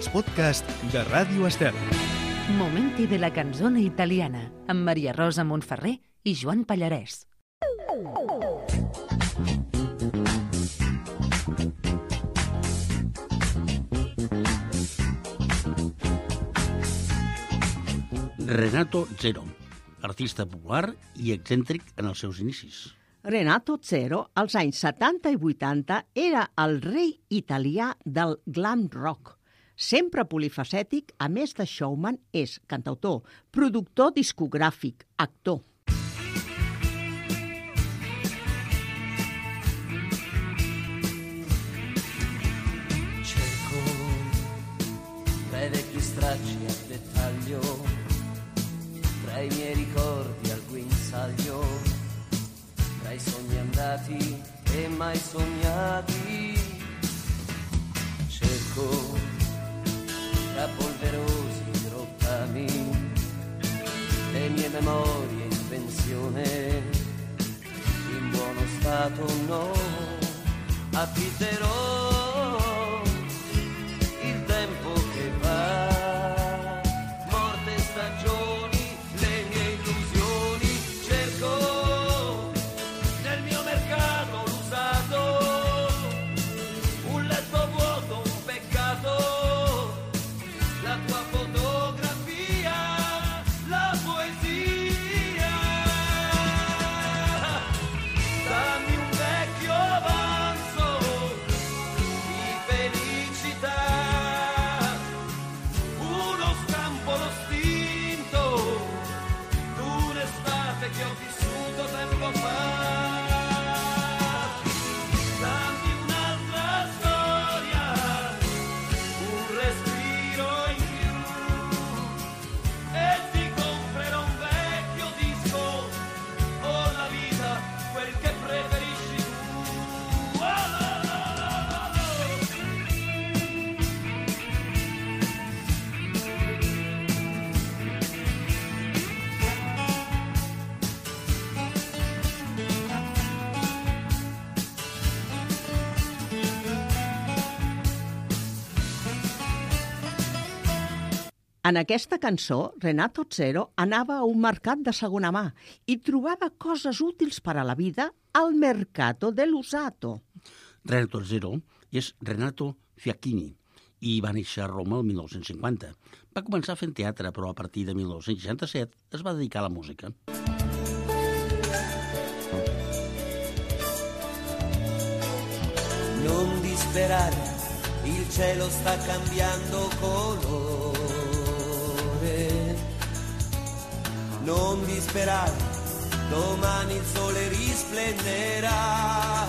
els podcasts de Ràdio Estel. Momenti de la canzone italiana amb Maria Rosa Montferrer i Joan Pallarès. Renato Zero, artista popular i excèntric en els seus inicis. Renato Zero, als anys 70 i 80, era el rei italià del glam rock. Sempre polifacètic, a més de showman, és cantautor, productor discogràfic, actor. Cerco tra i vecchi stracci a dettaglio, tra i miei ricordi al guinzaglio, tra i sogni andati e mai sognati. Cerco tra polverosi rottami le mie memorie in pensione, in buono stato no, affitterò il tempo che va, morte stagioni, le mie illusioni. Cerco nel mio mercato l'usato, un letto vuoto, un peccato, la tua fotografia, la poesia. Dammi un vecchio avanzo di felicità, uno scampolo stinto d'un'estate che ho vissuto tempo fa. Dammi un'altra storia, un respiro in più, e ti comprerò un vecchio disco o la vita, quel che preferisci tu. En aquesta cançó, Renato Zero anava a un mercat de segona mà i trobava coses útils per a la vida al mercato dell'usato. Renato Zero és Renato Fiacchini i va néixer a Roma el 1950. Va començar fent teatre, però a partir de 1967 es va dedicar a la música. Non disperare, il cielo sta cambiando colore. Non disperare, domani il sole risplenderà.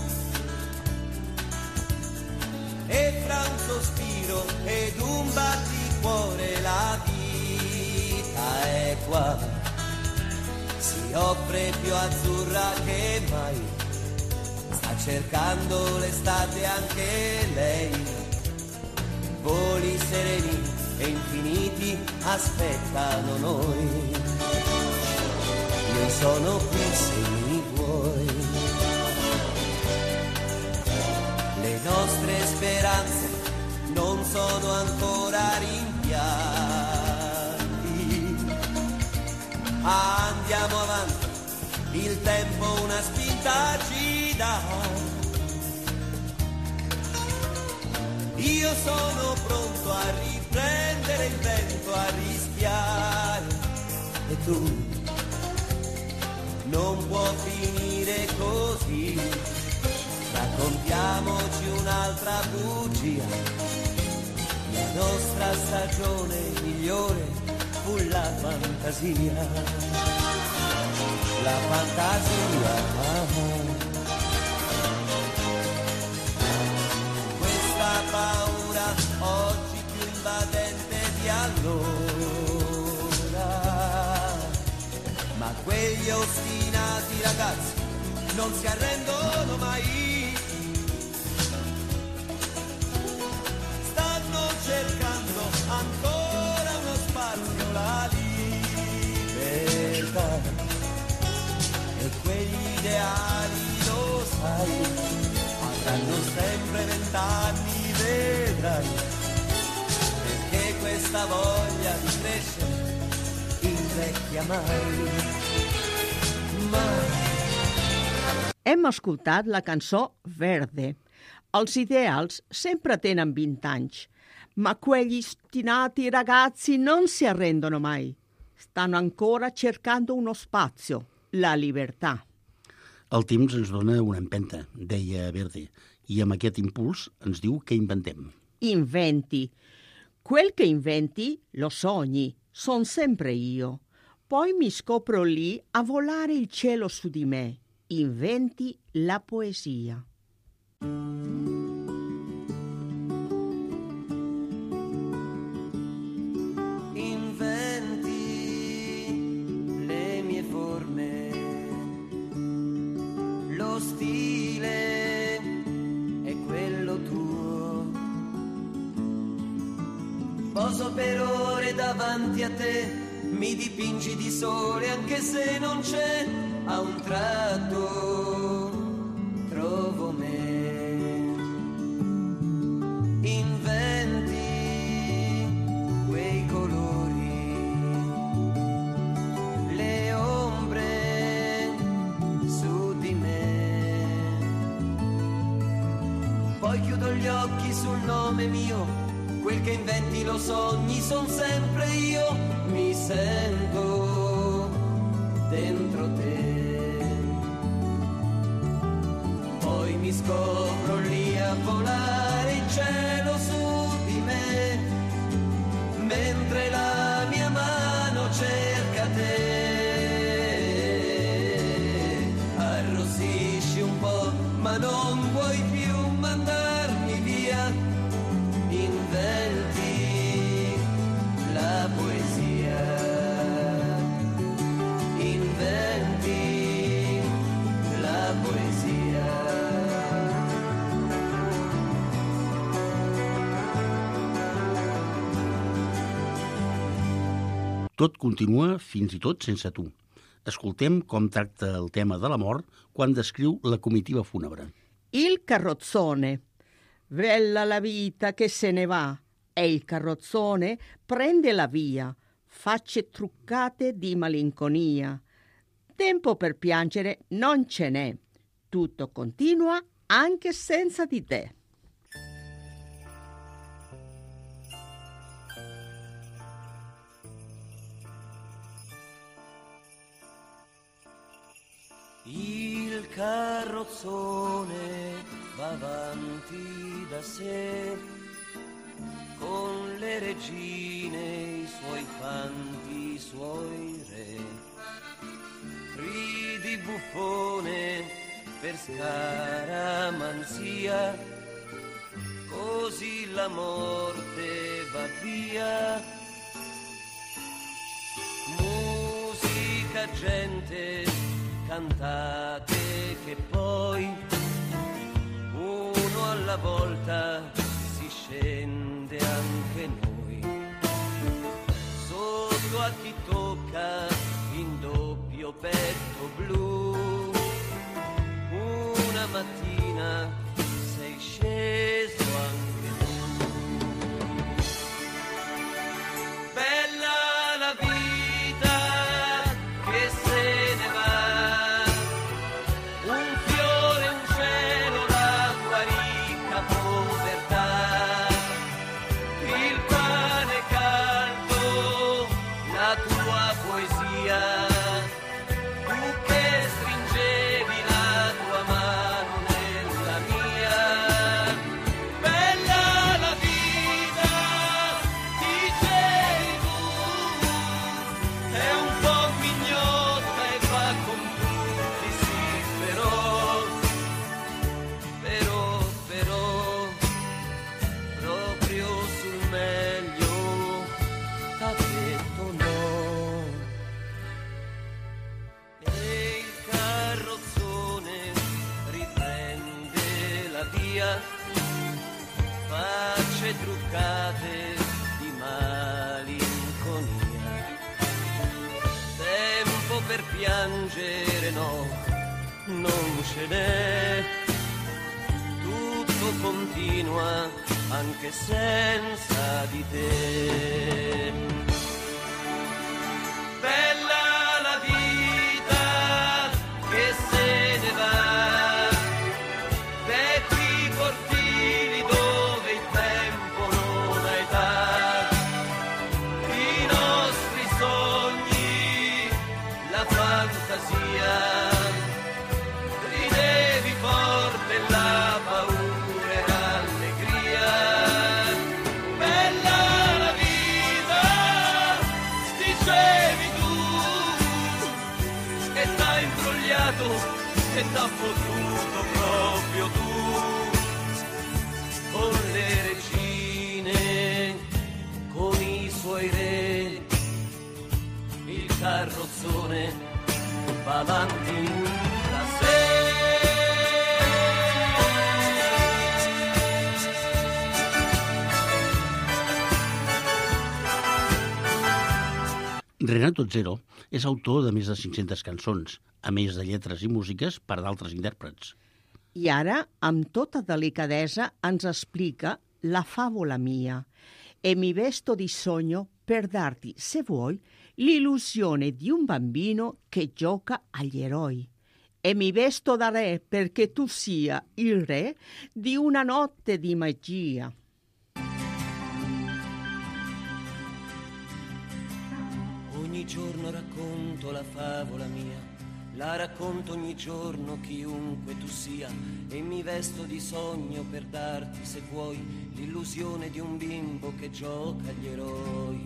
E fra un sospiro ed un batticuore la vita è qua. Si offre più azzurra che mai, sta cercando l'estate anche lei. Voli sereni e infiniti aspettano noi. Io sono qui se mi vuoi. Le nostre speranze non sono ancora rimpianti. Andiamo avanti, il tempo una spinta ci dà. Io sono pronto a riprendere il vento, a rischiare. E tu? Non può finire così. Raccontiamoci un'altra bugia. La nostra stagione migliore fu la fantasia. La fantasia. Questa paura oggi più invadente di allora. Ma quegli ostinati ragazzi non si arrendono mai. Stanno cercando ancora uno spazio, la libertà. E quegli ideali, lo sai, avranno sempre 20 anni, vedrai. questa voglia di crescere invecchia mai. Hem escoltat la cançó Verde. Els ideals sempre tenen 20 anys, ma quegli ostinati ragazzi non si arrendono mai. Stanno ancora cercando uno spazio, la libertà. El temps ens dona una empenta, deia Verde, i amb aquest impuls ens diu que inventem. Inventi. Quel che inventi lo sogni, son sempre io. Poi mi scopro lì a volare il cielo su di me. Inventi la poesia. Inventi le mie forme, lo stile è quello tuo. Poso per ore davanti a te, mi dipingi di sole anche se non c'è, a un tratto trovo me. Inventi quei colori, le ombre su di me. Poi chiudo gli occhi sul nome mio, quel che inventi lo sogni, son sempre io, mi sento dentro te. Poi mi scopro lì a volare il cielo su di me, mentre la mia mano cerca te. Arrossisci un po', ma non vuoi più mandarmi via. Inventi la poesia, inventi la poesia. Tot continua fins i tot sense tu. Escoltem com tracta el tema de la mort quan descriu la comitiva fúnebre. Il carrozzone. Bella la vita che se ne va e il carrozzone prende la via. Facce truccate di malinconia. Tempo per piangere non ce n'è. Tutto continua anche senza di te. Il carrozzone va avanti da sé, con le regine, i suoi fanti, i suoi re. Ridi buffone per scaramanzia, così la morte va via. Musica, gente, cantate che poi uno alla volta si scende anche noi. Sotto a chi tocca in doppio petto blu, una mattina sei sceso anche tu. Bella la vita che se ne va, facce truccate di malinconia. Tempo per piangere no, non ce n'è. Tutto continua anche senza di te. Bella la vita che se ne va, vecchi cortili dove il tempo non ha età, i nostri sogni, la fantasia, ridevi forte la paura e l'allegria. Bella la vita, dicevi tu, e t'ha imbrogliato e t'ha fottuto proprio tu, con le regine, con i suoi re, il carrozzone va avanti da sé. Renato Zero és autor de més de 500 cançons, a més de lletres i músiques per d'altres intèrprets. I ara, amb tota delicadesa, ens explica la favola mia. E mi vesto di sogno per darti, se vuoi, l'illusione di un bambino che gioca agli eroi. E mi vesto da re perché tu sia il re di una notte di magia. Ogni giorno racconto la favola mia, la racconto ogni giorno chiunque tu sia, e mi vesto di sogno per darti, se vuoi, l'illusione di un bimbo che gioca agli eroi.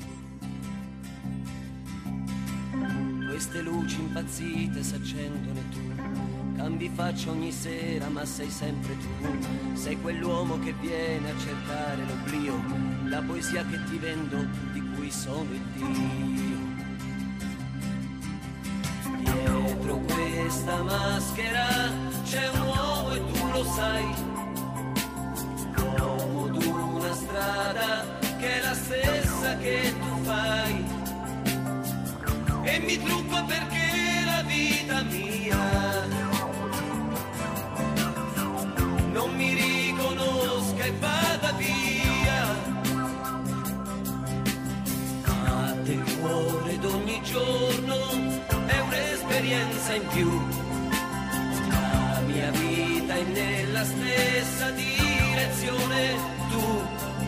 Queste luci impazzite s'accendono e tu cambi faccia ogni sera, ma sei sempre tu. Sei quell'uomo che viene a cercare l'oblio, la poesia che ti vendo, di cui sono il Dio. Dietro questa maschera c'è un uomo e tu lo sai, l'uomo d'una strada che è la stessa che tu fai, e mi trucco perché la vita mia non mi riconosca e vada via. Batte il cuore d'ogni giorno, è un'esperienza in più, la mia vita è nella stessa direzione tu,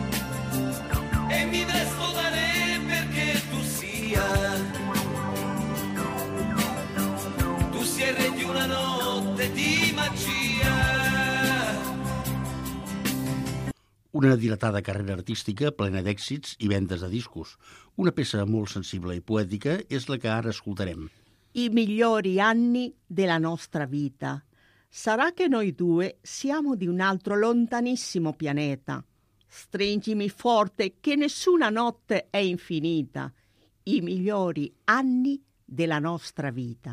e mi vesto da re perché tu sia il re di una notte di magia. Una dilatada carrera artística plena d'èxits i vendes de discos. Una peça molt sensible i poètica és la que ara escoltarem. I migliori anni della nostra vita. Sarà che noi due siamo di un altro lontanissimo pianeta. Stringimi forte che nessuna notte è infinita. I migliori anni della nostra vita.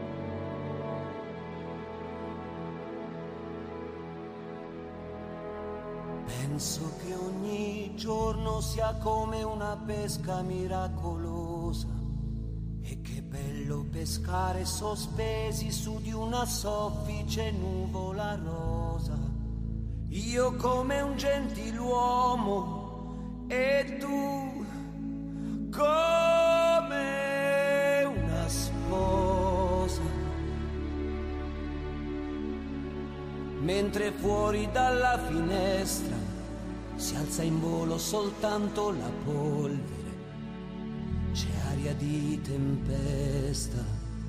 Penso che ogni giorno sia come una pesca miracolosa, e che bello pescare sospesi su di una soffice nuvola rosa. Io come un gentiluomo e tu come una sposa. Mentre fuori dalla finestra si alza in volo soltanto la polvere, c'è aria di tempesta.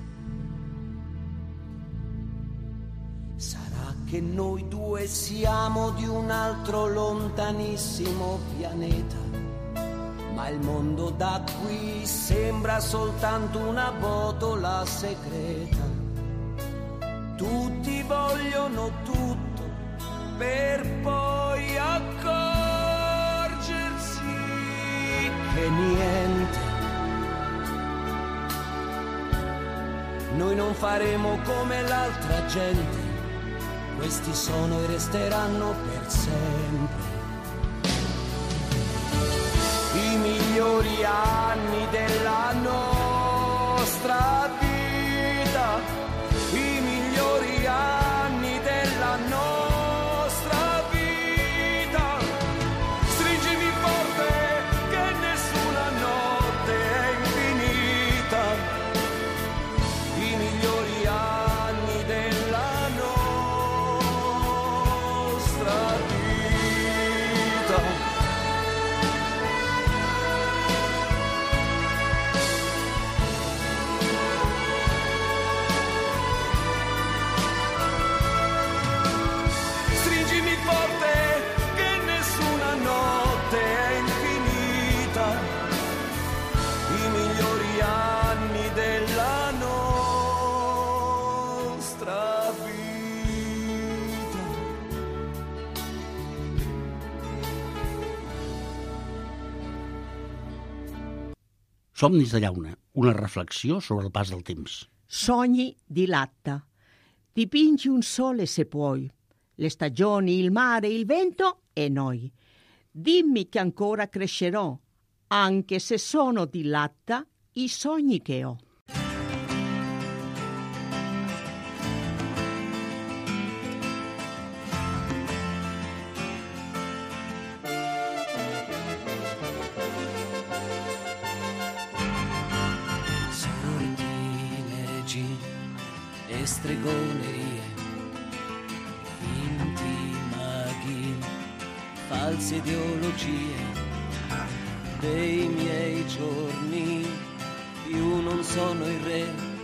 Sarà che noi due siamo di un altro lontanissimo pianeta, ma il mondo da qui sembra soltanto una botola segreta. Tutti vogliono tutto per poi accorgersi che niente. Noi non faremo come l'altra gente, questi sono e resteranno per sempre i migliori anni della nostra vita, i migliori anni della nostra vita, Somnis de llauna, una reflexió sobre el pas del temps. Sogni di latta. Dipingi un sole se puoi. Le stagioni, il mare, il vento e noi. Dimmi che ancora crescerò, anche se sono di latta i sogni che ho. E stregonerie, finti maghi, false ideologie dei miei giorni, più non sono il re,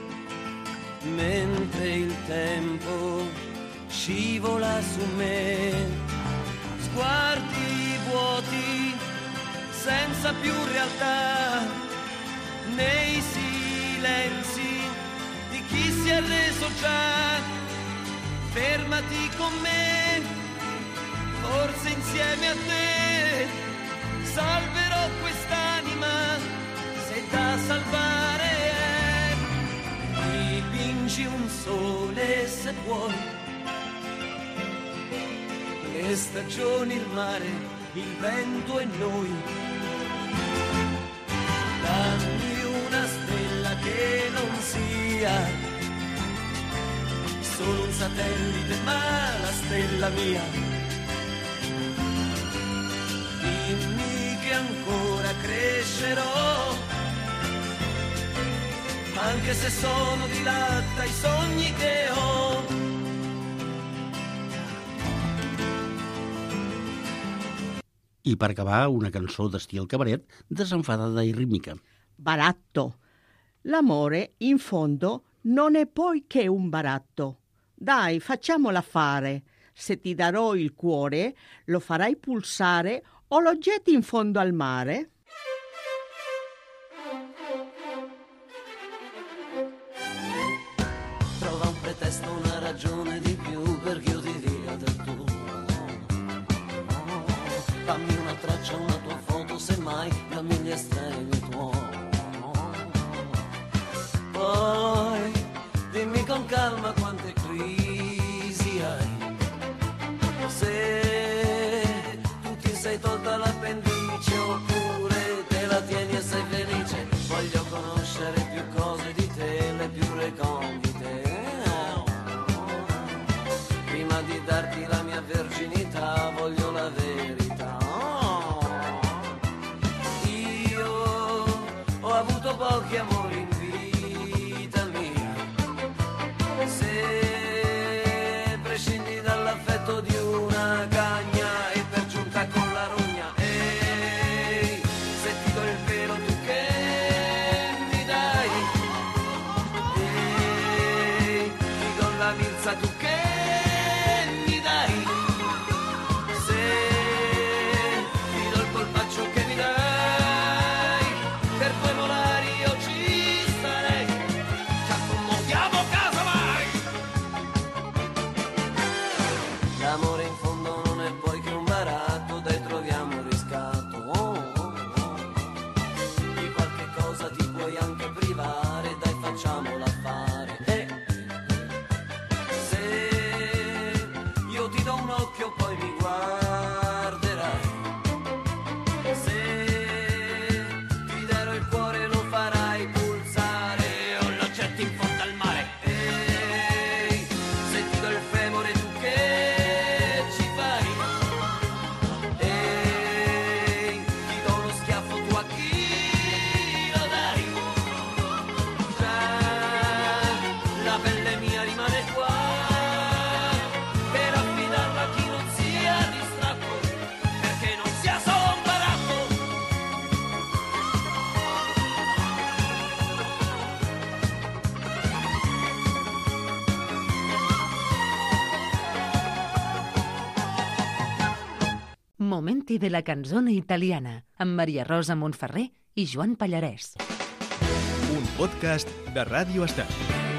mentre il tempo scivola su me, sguardi vuoti, senza più realtà, nei silenzi di chi si è reso già. Fermati con me, forse insieme a te salverò quest'anima, se da salvare è. Dipingi un sole se vuoi, le stagioni, il mare, il vento e noi. Dammi una stella che non sia solo un satellite, ma la stella mia. Dimmi che ancora crescerò, anche se sono di latta i sogni che ho. I per acabar, una cançó d'estil cabaret, desenfadada i rítmica. Baratto. L'amore, in fondo, non è poi che un baratto. Dai, facciamola fare. Se ti darò il cuore, lo farai pulsare o lo getti in fondo al mare? Trova un pretesto, una ragione di più perché io ti dia del tuo. Fammi una traccia, una tua foto, semmai dammi gli estremi tuoi. Poi dimmi con calma quante crisi hai. Se tu ti sei tolta l'appendice oppure te la tieni e sei felice, voglio conoscere più cose di te, le più recondite. Prima di darti la mia verginità voglio la verità. Io ho avuto pochi amori in vita mia. Se prescindi dall'affetto di una cagna e per giunta con la rogna, ehi, se ti do il pelo tu che mi dai, ehi, ti do la milza tu che mi dai, se ti do il colpaccio che mi dai, per due molari io ci starei, ci accomodiamo casa mai. L'amore in fondo non è poi che un baratto, dai troviamo il riscatto. Di qualche cosa ti puoi anche privare, dai facciamola fare. Se io ti do un occhio poi mi guarderai, se ti darò il cuore lo farai pulsare o lo getti in fondo al mare. Ehi, se ti do il femore tu che ci fai? Ehi, ti do uno schiaffo tu a chi lo dai? Già, la pelle mia rimane qua per affidarla a chi non sia distratto, perché non sia solo un baratto. Momenti de la canzone italiana amb Maria Rosa Montferrer i Joan Pallarès. Un podcast de Ràdio Estat.